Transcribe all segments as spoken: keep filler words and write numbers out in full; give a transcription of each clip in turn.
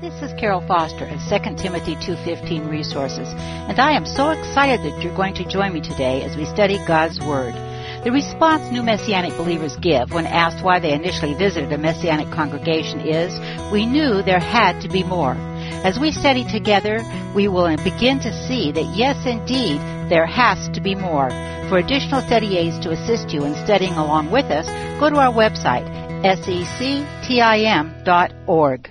This is Carol Foster of Second Timothy two fifteen Resources, and I am so excited that you're going to join me today as we study God's Word. The response new Messianic believers give when asked why they initially visited a Messianic congregation is, we knew there had to be more. As we study together, we will begin to see that yes, indeed, there has to be more. For additional study aids to assist you in studying along with us, go to our website, S E C T I M dot org.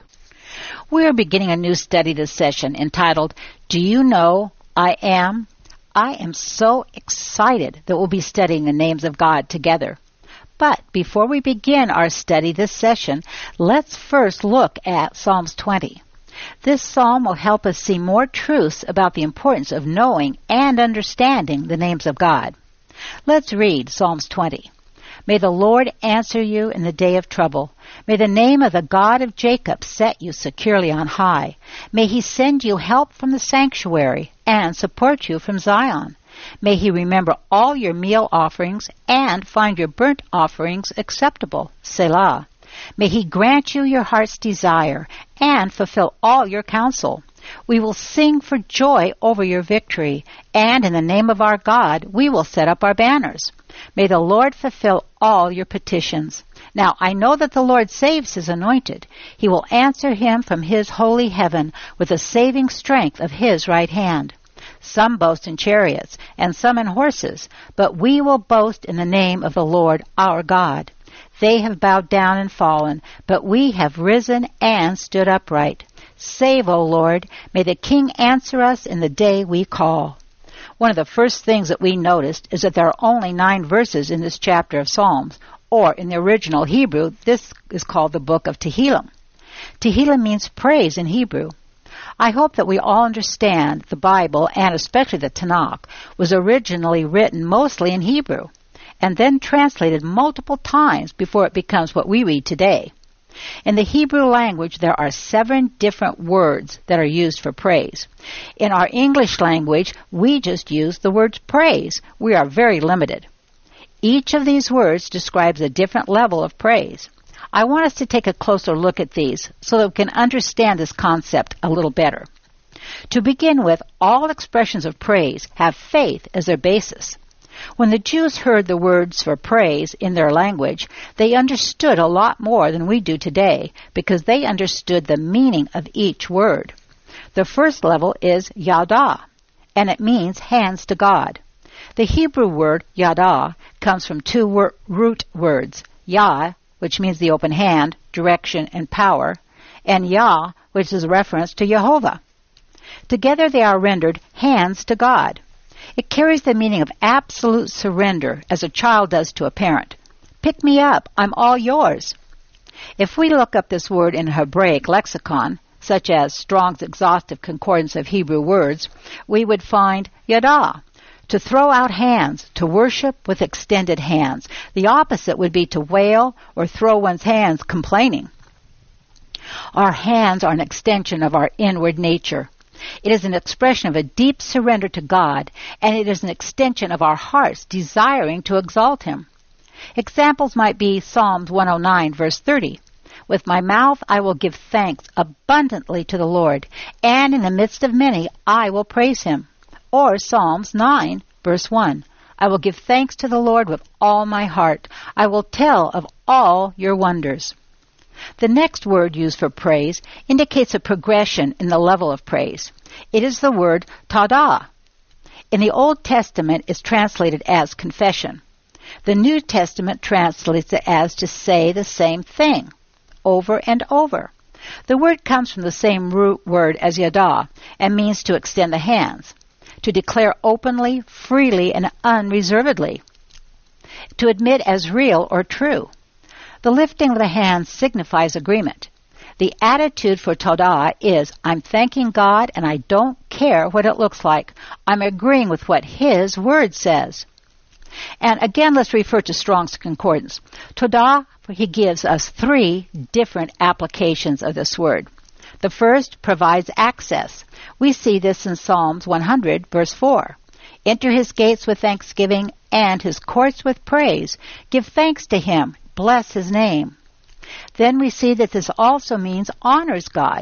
We are beginning a new study this session entitled, Do You Know I Am? I am so excited that we'll be studying the names of God together. But before we begin our study this session, let's first look at Psalms twenty. This psalm will help us see more truths about the importance of knowing and understanding the names of God. Let's read Psalms twenty. May the Lord answer you in the day of trouble. May the name of the God of Jacob set you securely on high. May he send you help from the sanctuary and support you from Zion. May he remember all your meal offerings and find your burnt offerings acceptable. Selah. May he grant you your heart's desire and fulfill all your counsel. We will sing for joy over your victory, and in the name of our God we will set up our banners. May the Lord fulfill all your petitions. Now, I know that the Lord saves his anointed. He will answer him from his holy heaven with the saving strength of his right hand. Some boast in chariots, and some in horses, but we will boast in the name of the Lord our God. They have bowed down and fallen, but we have risen and stood upright. Save, O Lord. May the King answer us in the day we call. One of the first things that we noticed is that there are only nine verses in this chapter of Psalms, or in the original Hebrew, this is called the book of Tehillim. Tehillim means praise in Hebrew. I hope that we all understand the Bible, and especially the Tanakh, was originally written mostly in Hebrew, and then translated multiple times before it becomes what we read today. In the Hebrew language, there are seven different words that are used for praise. In our English language, we just use the word praise. We are very limited. Each of these words describes a different level of praise. I want us to take a closer look at these so that we can understand this concept a little better. To begin with, all expressions of praise have faith as their basis. When the Jews heard the words for praise in their language, they understood a lot more than we do today because they understood the meaning of each word. The first level is yada, and it means hands to God. The Hebrew word yada comes from two wor- root words, yah, which means the open hand, direction, and power, and yah, which is a reference to Jehovah. Together they are rendered hands to God. It carries the meaning of absolute surrender, as a child does to a parent. Pick me up, I'm all yours. If we look up this word in a Hebraic lexicon, such as Strong's Exhaustive Concordance of Hebrew Words, we would find yada, to throw out hands, to worship with extended hands. The opposite would be to wail or throw one's hands complaining. Our hands are an extension of our inward nature. It is an expression of a deep surrender to God, and it is an extension of our hearts desiring to exalt him. Examples might be Psalms one oh nine, verse thirty. With my mouth I will give thanks abundantly to the Lord, and in the midst of many I will praise him. Or Psalms nine, verse one. I will give thanks to the Lord with all my heart. I will tell of all your wonders. The next word used for praise indicates a progression in the level of praise. It is the word tada. In the Old Testament, it's translated as confession. The New Testament translates it as to say the same thing, over and over. The word comes from the same root word as yada, and means to extend the hands, to declare openly, freely, and unreservedly, to admit as real or true. The lifting of the hands signifies agreement. The attitude for Todah is, I'm thanking God and I don't care what it looks like. I'm agreeing with what his word says. And again, let's refer to Strong's Concordance. Todah, he gives us three different applications of this word. The first provides access. We see this in Psalms one hundred, verse four. Enter his gates with thanksgiving and his courts with praise. Give thanks to him. Bless his name. Then we see that this also means honors God.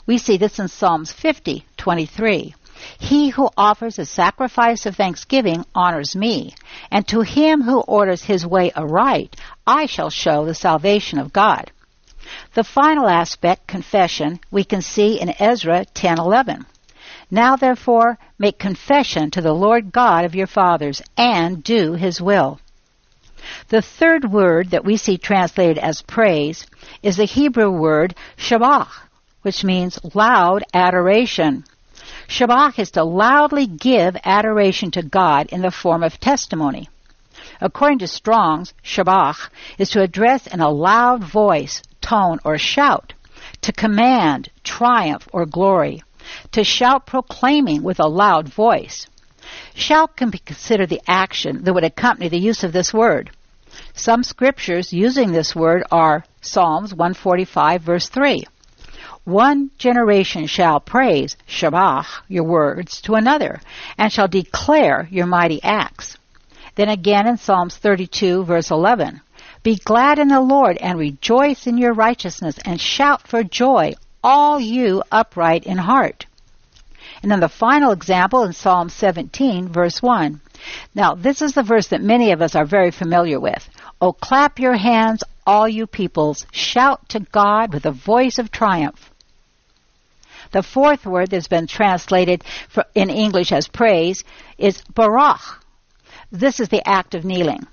We see this in Psalms fifty twenty-three. He who offers a sacrifice of thanksgiving honors me, and to him who orders his way aright, I shall show the salvation of God. The final aspect, confession, we can see in Ezra ten eleven. Now therefore make confession to the Lord God of your fathers, and do his will. The third word that we see translated as praise is the Hebrew word shabach, which means loud adoration. Shabach is to loudly give adoration to God in the form of testimony. According to Strong's, shabach is to address in a loud voice, tone, or shout, to command, triumph, or glory, to shout proclaiming with a loud voice. Shout can be considered the action that would accompany the use of this word. Some scriptures using this word are Psalms one forty-five, verse three. One generation shall praise, shabach, your words, to another, and shall declare your mighty acts. Then again in Psalms thirty-two, verse eleven, be glad in the Lord, and rejoice in your righteousness, and shout for joy, all you upright in heart. And then the final example in Psalm seventeen, verse one. Now, this is the verse that many of us are very familiar with. Oh, clap your hands, all you peoples, shout to God with a voice of triumph. The fourth word that's been translated for, in English as praise is barak. This is the act of kneeling.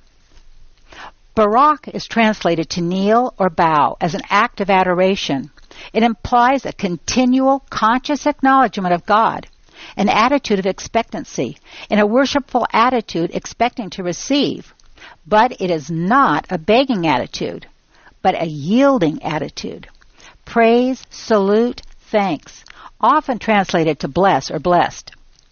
Barak is translated to kneel or bow as an act of adoration. It implies a continual, conscious acknowledgement of God, an attitude of expectancy, and a worshipful attitude expecting to receive. But it is not a begging attitude, but a yielding attitude. Praise, salute, thanks, often translated to bless or blessed.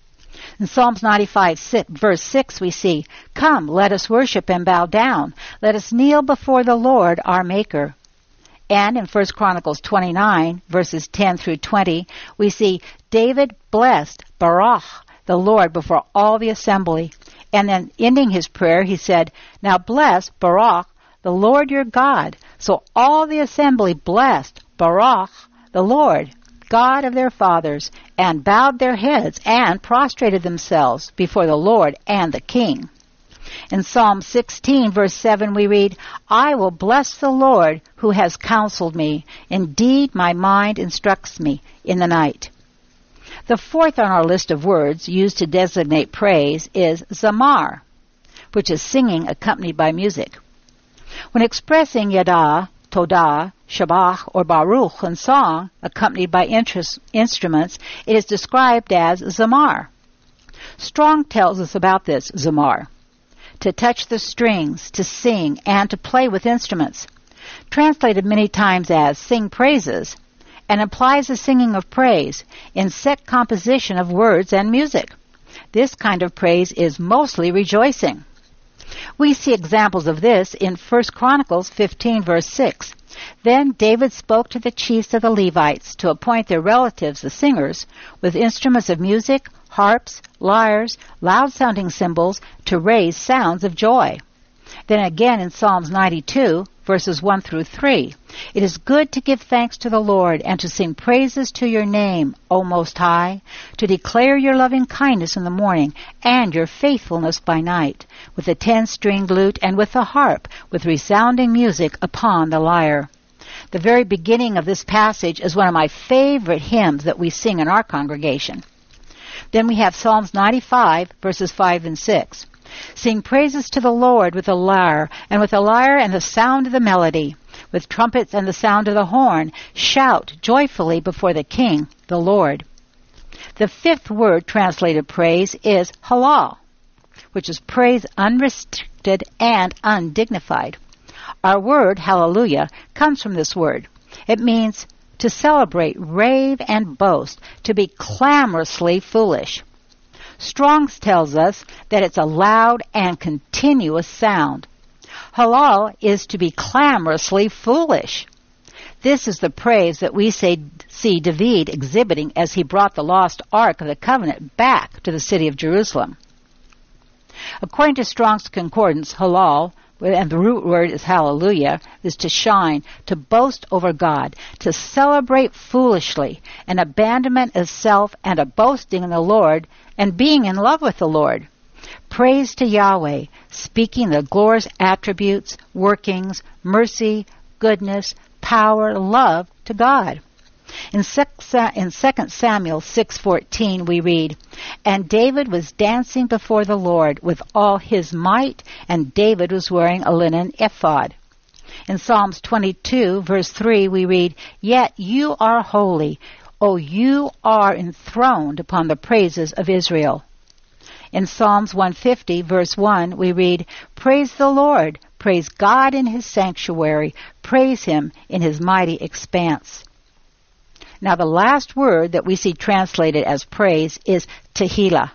In Psalms ninety-five, verse six, we see, come, let us worship and bow down. Let us kneel before the Lord our Maker. And in First Chronicles twenty-nine, verses ten through twenty, we see David blessed Barak, the Lord, before all the assembly. And then ending his prayer, he said, now bless Barak, the Lord your God. So all the assembly blessed Barak, the Lord, God of their fathers, and bowed their heads and prostrated themselves before the Lord and the king. In Psalm sixteen, verse seven, we read, I will bless the Lord who has counseled me. Indeed, my mind instructs me in the night. The fourth on our list of words used to designate praise is zamar, which is singing accompanied by music. When expressing yada, todah, shabach, or baruch in song, accompanied by interest, instruments, it is described as zamar. Strong tells us about this zamar. To touch the strings, to sing, and to play with instruments. Translated many times as sing praises, and implies the singing of praise in set composition of words and music. This kind of praise is mostly rejoicing. We see examples of this in First Chronicles fifteen, verse six. Then David spoke to the chiefs of the Levites to appoint their relatives, the singers, with instruments of music, harps, lyres, loud-sounding cymbals, to raise sounds of joy. Then again in Psalms ninety-two, verses one through three, it is good to give thanks to the Lord and to sing praises to your name, O Most High, to declare your loving kindness in the morning and your faithfulness by night, with the ten-stringed lute and with the harp, with resounding music upon the lyre. The very beginning of this passage is one of my favorite hymns that we sing in our congregation. Then we have Psalms ninety-five, verses five and six. Sing praises to the Lord with a lyre, and with a lyre and the sound of the melody, with trumpets and the sound of the horn. Shout joyfully before the King, the Lord. The fifth word translated praise is halal, which is praise unrestricted and undignified. Our word, hallelujah, comes from this word. It means to celebrate, rave, and boast, to be clamorously foolish. Strong's tells us that it's a loud and continuous sound. Halal is to be clamorously foolish. This is the praise that we say, see David exhibiting as he brought the lost Ark of the Covenant back to the city of Jerusalem. According to Strong's Concordance, halal, and the root word is hallelujah, is to shine, to boast over God, to celebrate foolishly, an abandonment of self and a boasting in the Lord, and being in love with the Lord. Praise to Yahweh, speaking the glorious attributes, workings, mercy, goodness, power, love to God. In Second Samuel six fourteen we read, "And David was dancing before the Lord with all his might, and David was wearing a linen ephod." In Psalms twenty-two verse three we read, "Yet you are holy, O you are enthroned upon the praises of Israel." In Psalms one fifty verse one we read, "Praise the Lord, praise God in his sanctuary, praise him in his mighty expanse." Now the last word that we see translated as praise is Tehillah,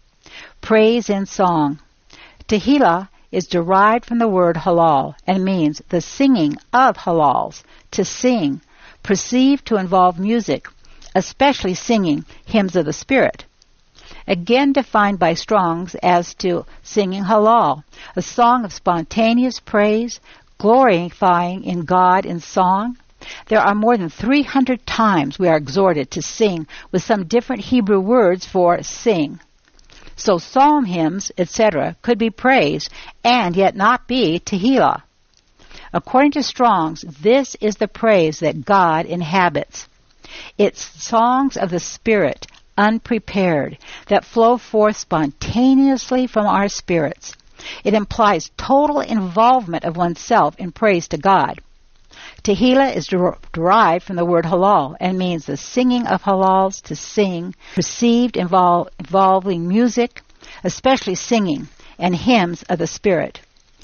praise in song. Tehillah is derived from the word halal and means the singing of halals, to sing, perceived to involve music, especially singing hymns of the Spirit. Again defined by Strong's as to singing halal, a song of spontaneous praise, glorifying in God in song. There are more than three hundred times we are exhorted to sing with some different Hebrew words for sing. So psalm hymns, et cetera, could be praise and yet not be Tehillah. According to Strong's, this is the praise that God inhabits. It's songs of the Spirit, unprepared, that flow forth spontaneously from our spirits. It implies total involvement of oneself in praise to God. Tehillah is der- derived from the word halal and means the singing of halals, to sing, perceived invol- involving music, especially singing, and hymns of the Spirit.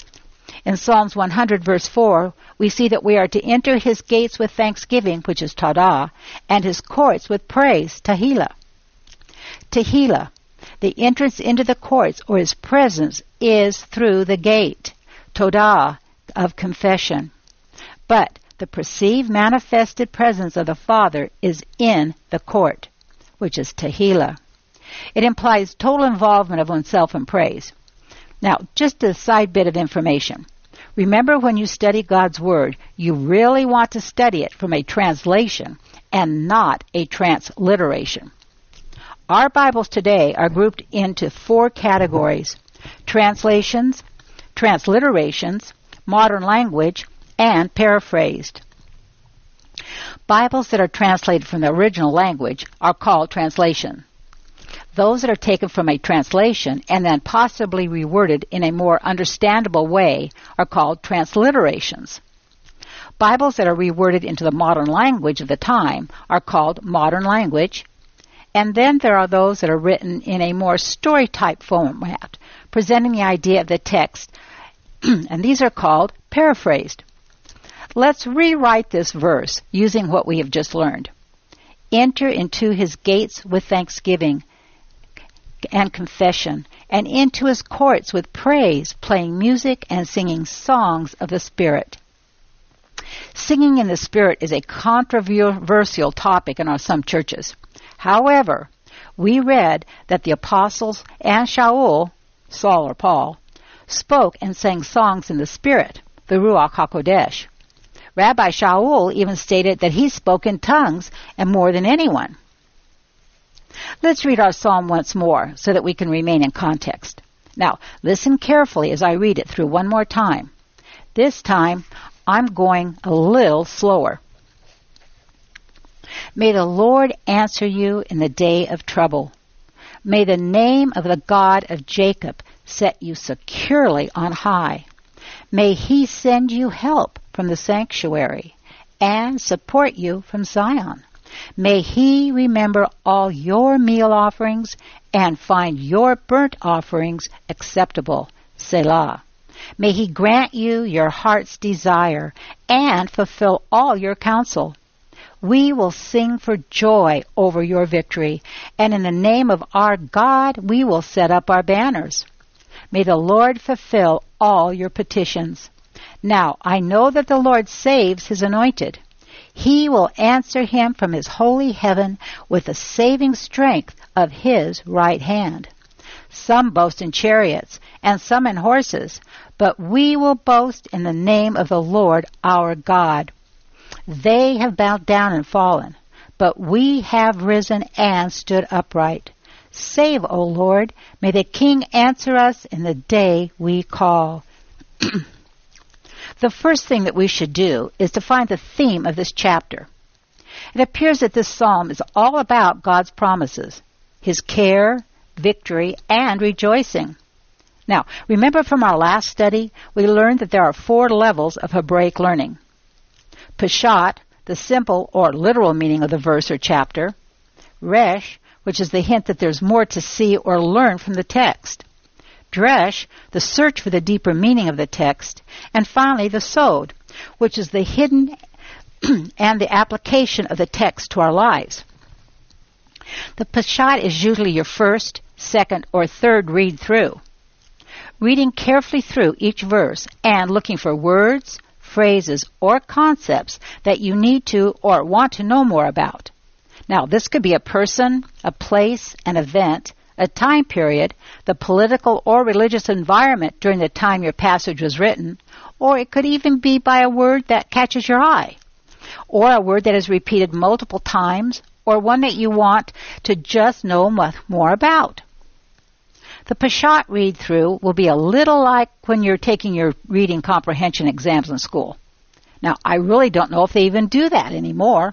In Psalms one hundred verse four, we see that we are to enter his gates with thanksgiving, which is Todah, and his courts with praise, Tehillah. Tehillah, the entrance into the courts or his presence, is through the gate, Todah, of confession. But the perceived manifested presence of the Father is in the court, which is Tehillah. It implies total involvement of oneself in praise. Now, just a side bit of information. Remember, when you study God's Word, you really want to study it from a translation and not a transliteration. Our Bibles today are grouped into four categories: translations, transliterations, modern language, and paraphrased. Bibles that are translated from the original language are called translation. Those that are taken from a translation and then possibly reworded in a more understandable way are called transliterations. Bibles that are reworded into the modern language of the time are called modern language. And then there are those that are written in a more story-type format, presenting the idea of the text, and these are called paraphrased. Let's rewrite this verse using what we have just learned. Enter into his gates with thanksgiving and confession, and into his courts with praise, playing music and singing songs of the Spirit. Singing in the Spirit is a controversial topic in our some churches. However, we read that the apostles and Shaul, Saul or Paul, spoke and sang songs in the Spirit, the Ruach HaKodesh. Rabbi Shaul even stated that he spoke in tongues and more than anyone. Let's read our psalm once more so that we can remain in context. Now, listen carefully as I read it through one more time. This time, I'm going a little slower. May the Lord answer you in the day of trouble. May the name of the God of Jacob set you securely on high. May he send you help from the sanctuary and support you from Zion. May he remember all your meal offerings and find your burnt offerings acceptable. Selah. May he grant you your heart's desire and fulfill all your counsel. We will sing for joy over your victory, and in the name of our God we will set up our banners. May the Lord fulfill all your petitions. Now, I know that the Lord saves his anointed. He will answer him from his holy heaven with the saving strength of his right hand. Some boast in chariots, and some in horses, but we will boast in the name of the Lord our God. They have bowed down and fallen, but we have risen and stood upright. Save, O Lord, may the King answer us in the day we call. The first thing that we should do is to find the theme of this chapter. It appears that this psalm is all about God's promises, His care, victory, and rejoicing. Now, remember from our last study, we learned that there are four levels of Hebraic learning. Peshat, the simple or literal meaning of the verse or chapter. Resh, which is the hint that there's more to see or learn from the text. Dresh, the search for the deeper meaning of the text. And finally, the Sod, which is the hidden and the application of the text to our lives. The Peshat is usually your first, second, or third read through. Reading carefully through each verse and looking for words, phrases, or concepts that you need to or want to know more about. Now, this could be a person, a place, an event, a time period, the political or religious environment during the time your passage was written, or it could even be by a word that catches your eye, or a word that is repeated multiple times, or one that you want to just know more about. The Peshat read-through will be a little like when you're taking your reading comprehension exams in school. Now, I really don't know if they even do that anymore.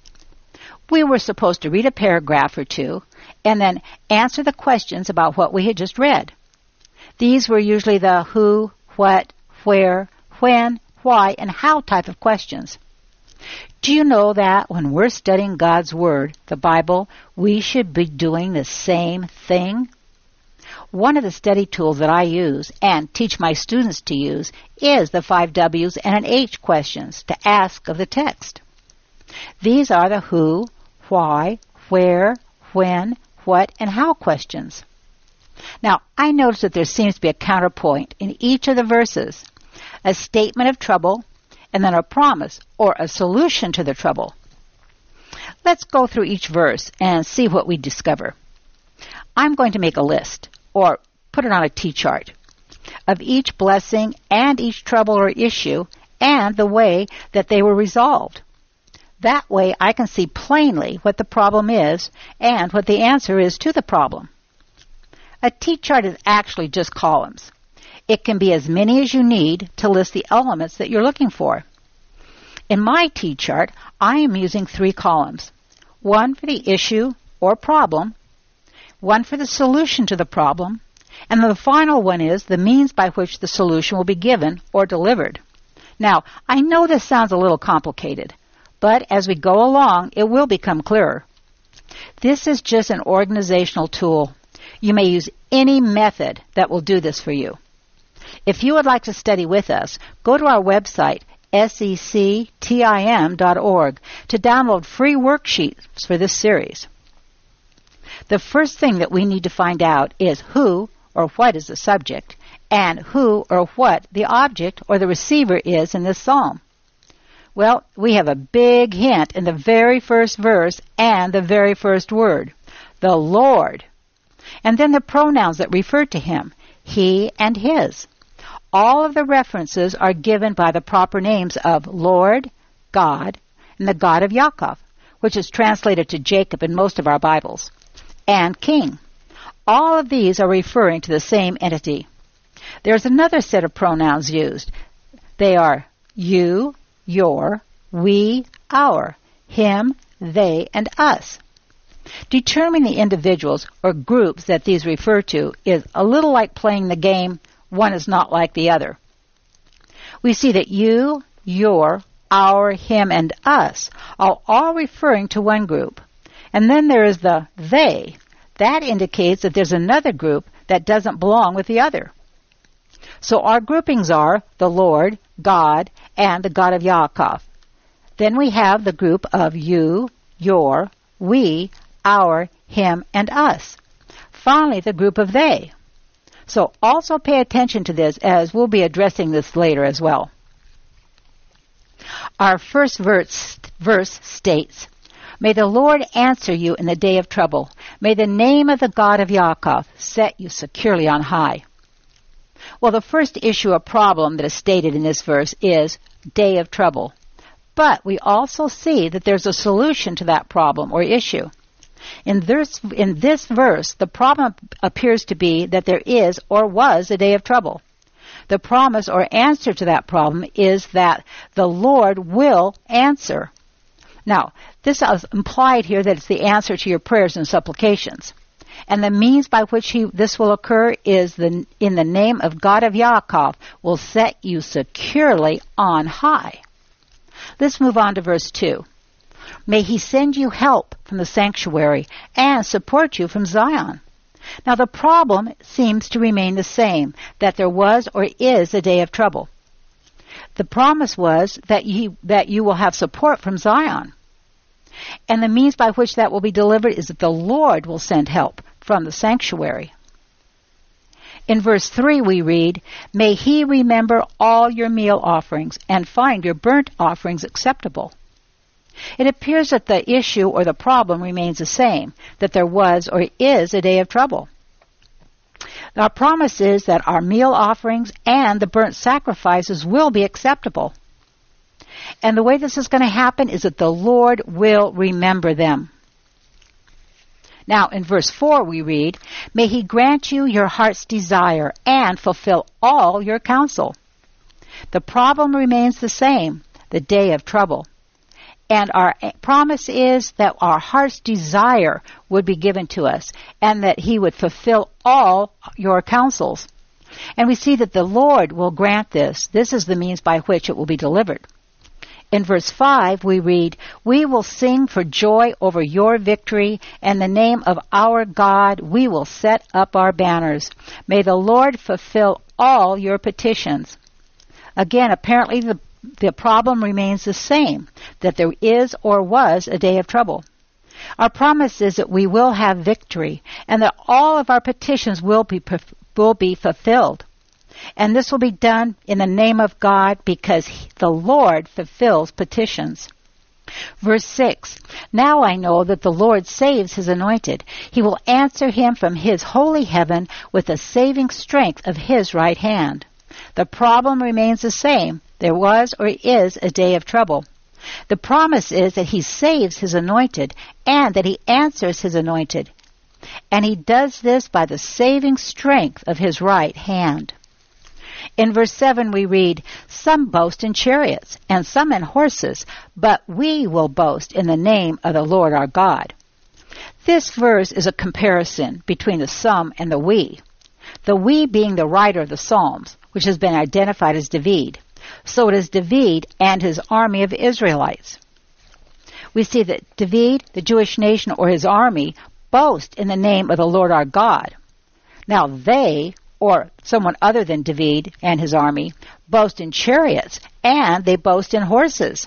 We were supposed to read a paragraph or two and then answer the questions about what we had just read. These were usually the who, what, where, when, why, and how type of questions. Do you know that when we're studying God's Word, the Bible, we should be doing the same thing? One of the study tools that I use and teach my students to use is the five W's and an H questions to ask of the text. These are the who, why, where, when, what, and how questions. Now, I notice that there seems to be a counterpoint in each of the verses, a statement of trouble, and then a promise or a solution to the trouble. Let's go through each verse and see what we discover. I'm going to make a list, or put it on a T-chart, of each blessing and each trouble or issue and the way that they were resolved. That way I can see plainly what the problem is and what the answer is to the problem. A T-chart is actually just columns. It can be as many as you need to list the elements that you're looking for. In my T-chart, I am using three columns. One for the issue or problem, one for the solution to the problem, and the final one is the means by which the solution will be given or delivered. Now, I know this sounds a little complicated, but as we go along, it will become clearer. This is just an organizational tool. You may use any method that will do this for you. If you would like to study with us, go to our website, sectim dot org, to download free worksheets for this series. The first thing that we need to find out is who or what is the subject, and who or what the object or the receiver is in this psalm. Well, we have a big hint in the very first verse and the very first word, the Lord. And then the pronouns that refer to him, he and his. All of the references are given by the proper names of Lord, God, and the God of Yaakov, which is translated to Jacob in most of our Bibles, and King. All of these are referring to the same entity. There's another set of pronouns used. They are you, your, we, our, him, they, and us. Determining the individuals or groups that these refer to is a little like playing the game one is not like the other. We see that you, your, our, him, and us are all referring to one group. And then there is the they. That indicates that there's another group that doesn't belong with the other. So our groupings are the Lord, God, and the God of Yaakov. Then we have the group of you, your, we, our, him, and us. Finally, the group of they. So also pay attention to this, as we'll be addressing this later as well. Our first verse, verse states, "May the Lord answer you in the day of trouble. May the name of the God of Yaakov set you securely on high. Well, the first issue or problem that is stated in this verse is day of trouble. But we also see that there's a solution to that problem or issue. In this, in this verse, the problem appears to be that there is or was a day of trouble. The promise or answer to that problem is that the Lord will answer. Now, this is implied here that it's the answer to your prayers and supplications. And the means by which he, this will occur is the, in the name of God of Yaakov will set you securely on high. Let's move on to verse two. May he send you help from the sanctuary and support you from Zion. Now the problem seems to remain the same, that there was or is a day of trouble. The promise was that you, that you will have support from Zion. And the means by which that will be delivered is that the Lord will send help from the sanctuary. In verse three we read, May he remember all your meal offerings and find your burnt offerings acceptable. It appears that the issue or the problem remains the same, that there was or is a day of trouble. Our promise is that our meal offerings and the burnt sacrifices will be acceptable. And the way this is going to happen is that the Lord will remember them. Now, in verse four we read, May he grant you your heart's desire and fulfill all your counsel. The problem remains the same, the day of trouble. And our promise is that our heart's desire would be given to us and that he would fulfill all your counsels. And we see that the Lord will grant this. This is the means by which it will be delivered. In verse five we read, We will sing for joy over your victory, and the name of our God we will set up our banners. May the Lord fulfill all your petitions. Again, apparently the The problem remains the same, that there is or was a day of trouble. Our promise is that we will have victory and that all of our petitions will be will be fulfilled. And this will be done in the name of God because the Lord fulfills petitions. Verse six, Now I know that the Lord saves his anointed. He will answer him from his holy heaven with the saving strength of his right hand. The problem remains the same. There was or is a day of trouble. The promise is that he saves his anointed and that he answers his anointed. And he does this by the saving strength of his right hand. In verse seven we read, Some boast in chariots and some in horses, but we will boast in the name of the Lord our God. This verse is a comparison between the some and the we. The we being the writer of the Psalms, which has been identified as David. So it is David and his army of Israelites. We see that David, the Jewish nation or his army, boast in the name of the Lord our God. Now they, or someone other than David and his army, boast in chariots and they boast in horses.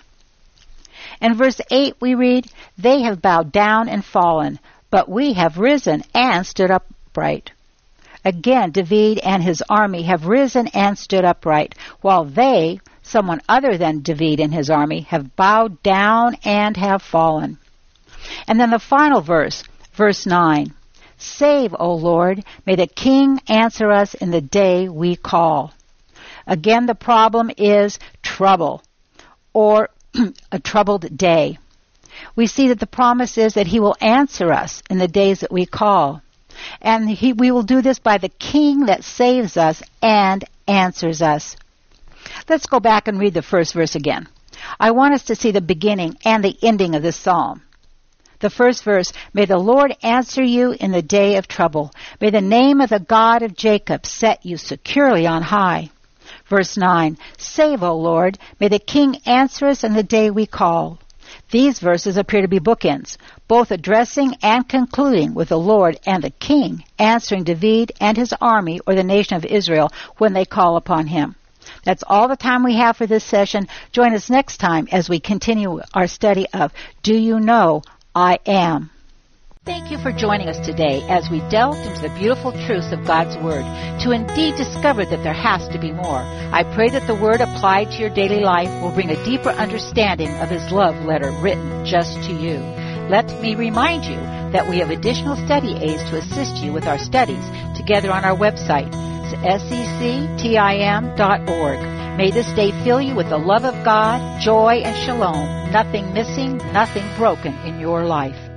In verse eight we read, They have bowed down and fallen, but we have risen and stood upright. Again, David and his army have risen and stood upright, while they, someone other than David and his army, have bowed down and have fallen. And then the final verse, verse nine, Save, O Lord, may the King answer us in the day we call. Again, the problem is trouble, or a troubled day. We see that the promise is that he will answer us in the days that we call. And he, we will do this by the King that saves us and answers us. Let's go back and read the first verse again. I want us to see the beginning and the ending of this psalm. The first verse, May the Lord answer you in the day of trouble. May the name of the God of Jacob set you securely on high. Verse nine, Save, O Lord. May the King answer us in the day we call. These verses appear to be bookends, both addressing and concluding with the Lord and the King, answering David and his army or the nation of Israel when they call upon him. That's all the time we have for this session. Join us next time as we continue our study of Do You Know I Am? Thank you for joining us today as we delved into the beautiful truths of God's Word to indeed discover that there has to be more. I pray that the Word applied to your daily life will bring a deeper understanding of His love letter written just to you. Let me remind you that we have additional study aids to assist you with our studies together on our website, S E C T I M dot org. May this day fill you with the love of God, joy, and shalom, nothing missing, nothing broken in your life.